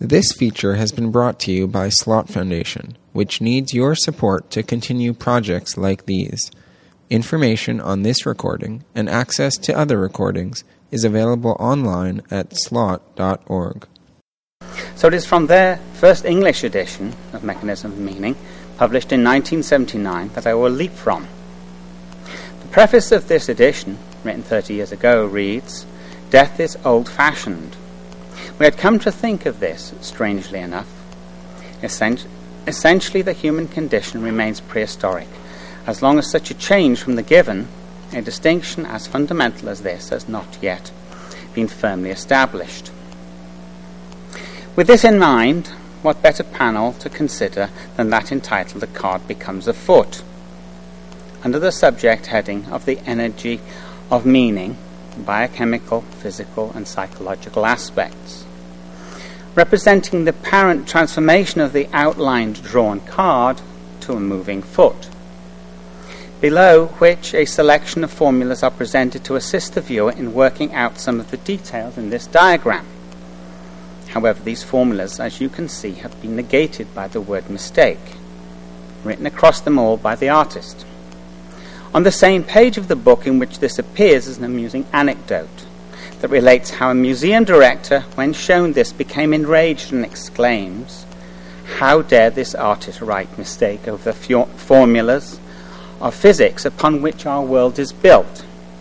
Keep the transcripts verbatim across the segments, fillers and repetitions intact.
This feature has been brought to you by Slot Foundation, which needs your support to continue projects like these. Information on this recording and access to other recordings is available online at slot dot org. So it is from their first English edition of Mechanism of Meaning, published in nineteen seventy-nine, that I will leap from. The preface of this edition, written thirty years ago, reads, "Death is old-fashioned." We had come to think of this, strangely enough. Essentially, the human condition remains prehistoric, as long as such a change from the given, a distinction as fundamental as this, has not yet been firmly established. With this in mind, what better panel to consider than that entitled "The Card Becomes a Foot," under the subject heading of the energy of meaning, biochemical, physical, and psychological aspects, representing the apparent transformation of the outlined drawn card to a moving foot, below which a selection of formulas are presented to assist the viewer in working out some of the details in this diagram. However, these formulas, as you can see, have been negated by the word mistake, written across them all by the artist. On the same page of the book in which this appears is an amusing anecdote that relates how a museum director, when shown this, became enraged and exclaims, "How dare this artist write mistake over the fu- formulas of physics upon which our world is built?"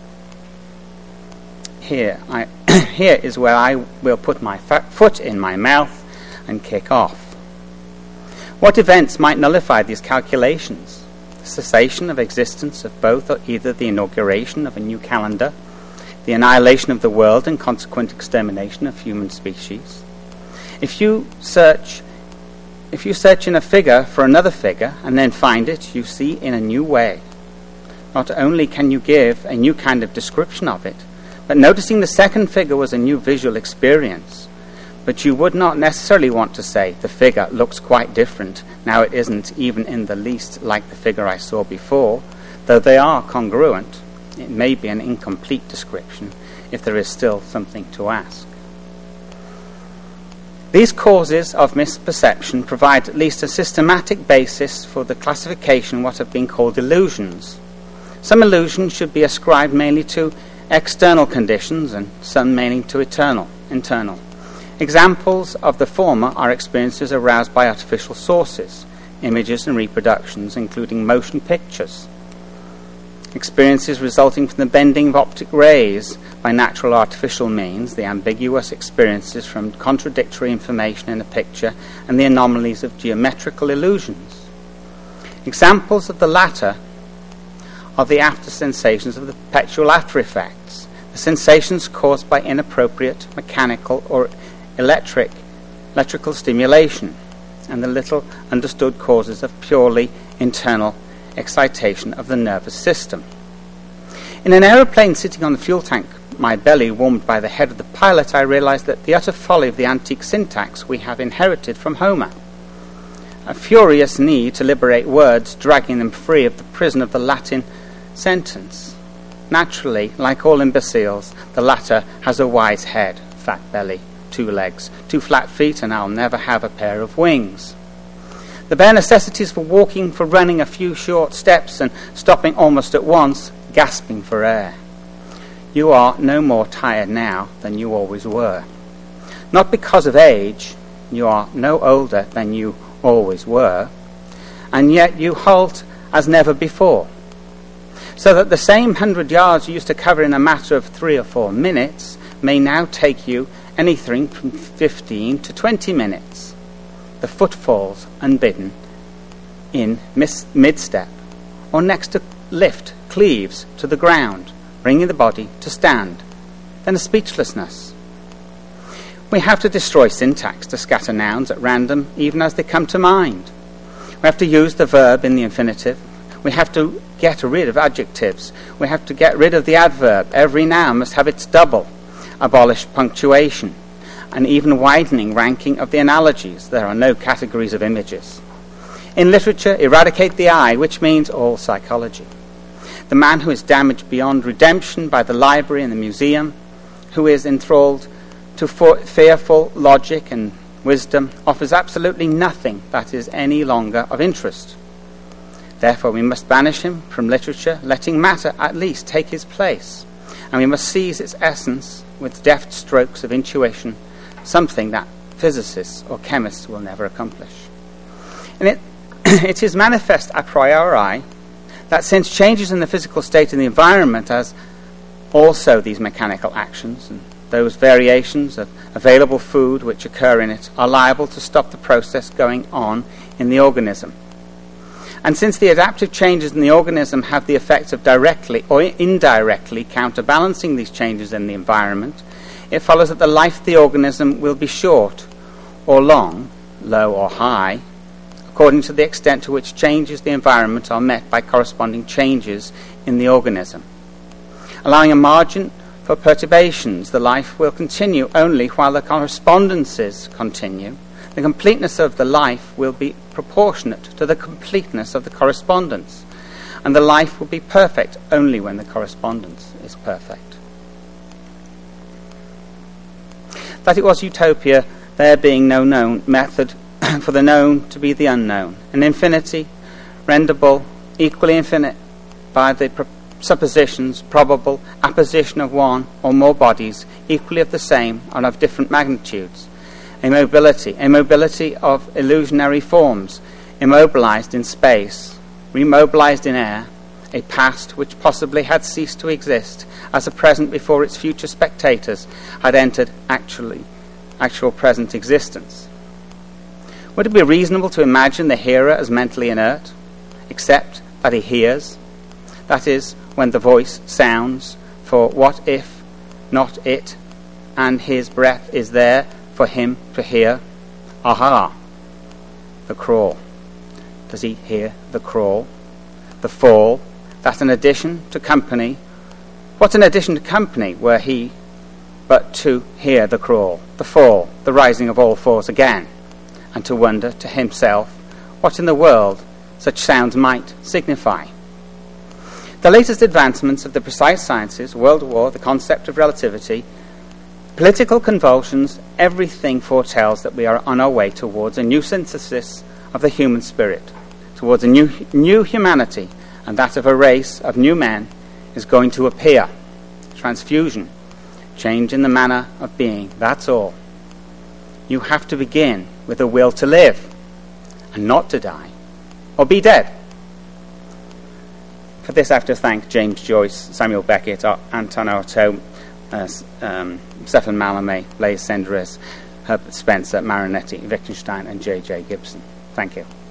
Here, I, here is where I will put my fa- foot in my mouth and kick off. What events might nullify these calculations? The cessation of existence of both, or either the inauguration of a new calendar, the annihilation of the world and consequent extermination of human species. If you search, if you search in a figure for another figure and then find it, you see in a new way. Not only can you give a new kind of description of it, but noticing the second figure was a new visual experience. But you would not necessarily want to say the figure looks quite different. Now it isn't even in the least like the figure I saw before, though they are congruent. It may be an incomplete description if there is still something to ask. These causes of misperception provide at least a systematic basis for the classification of what have been called illusions. Some illusions should be ascribed mainly to external conditions and some mainly to eternal, internal. Examples of the former are experiences aroused by artificial sources, images and reproductions, including motion pictures. Experiences resulting from the bending of optic rays by natural or artificial means, the ambiguous experiences from contradictory information in a picture, and the anomalies of geometrical illusions. Examples of the latter are the after sensations of the perpetual after effects, the sensations caused by inappropriate mechanical or electric electrical stimulation, and the little understood causes of purely internal excitation of the nervous system. In an aeroplane sitting on the fuel tank, my belly warmed by the head of the pilot, I realized that the utter folly of the antique syntax we have inherited from Homer. A furious need to liberate words, dragging them free of the prison of the Latin sentence. Naturally, like all imbeciles, the latter has a wise head, fat belly, two legs, two flat feet, and I'll never have a pair of wings. The bare necessities for walking, for running a few short steps and stopping almost at once, gasping for air. You are no more tired now than you always were. Not because of age, you are no older than you always were, and yet you halt as never before. So that the same hundred yards you used to cover in a matter of three or four minutes may now take you anything from fifteen to twenty minutes. The foot falls unbidden in mis- mid-step, or next to lift cleaves to the ground, bringing the body to stand, then a speechlessness. We have to destroy syntax to scatter nouns at random, even as they come to mind. We have to use the verb in the infinitive. We have to get rid of adjectives. We have to get rid of the adverb. Every noun must have its double. Abolish punctuation, and even widening ranking of the analogies. There are no categories of images. In literature, eradicate the I, which means all psychology. The man who is damaged beyond redemption by the library and the museum, who is enthralled to for- fearful logic and wisdom, offers absolutely nothing that is any longer of interest. Therefore, we must banish him from literature, letting matter at least take his place, and we must seize its essence with deft strokes of intuition, something that physicists or chemists will never accomplish. And it, it is manifest a priori that since changes in the physical state of the environment, as also these mechanical actions and those variations of available food which occur in it, are liable to stop the process going on in the organism. And since the adaptive changes in the organism have the effect of directly or indirectly counterbalancing these changes in the environment, it follows that the life of the organism will be short or long, low or high, according to the extent to which changes in the environment are met by corresponding changes in the organism. Allowing a margin for perturbations, the life will continue only while the correspondences continue. The completeness of the life will be proportionate to the completeness of the correspondence, and the life will be perfect only when the correspondence is perfect. That it was utopia, there being no known method for the known to be the unknown, an infinity renderable equally infinite by the pro- suppositions, probable apposition of one or more bodies equally of the same and of different magnitudes, a mobility, a mobility of illusionary forms, immobilized in space, remobilized in air, a past which possibly had ceased to exist as a present before its future spectators had entered actually actual present existence. Would it be reasonable to imagine the hearer as mentally inert, except that he hears? That is, when the voice sounds, for what if not it, and his breath is there for him to hear? Aha! The crawl. Does he hear the crawl? The fall? That an addition to company? What an addition to company were he but to hear the crawl, the fall, the rising of all fours again, and to wonder to himself what in the world such sounds might signify. The latest advancements of the precise sciences, World War, the concept of relativity, political convulsions, everything foretells that we are on our way towards a new synthesis of the human spirit, towards a new, new humanity, and that of a race of new men is going to appear. Transfusion, change in the manner of being, that's all. You have to begin with a will to live and not to die or be dead. For this I have to thank James Joyce, Samuel Beckett, Anton Artaud, uh, um, Stefan Mallarmé, Blaise Cenderes, Herbert Spencer, Marinetti, Wittgenstein and J J Gibson. Thank you.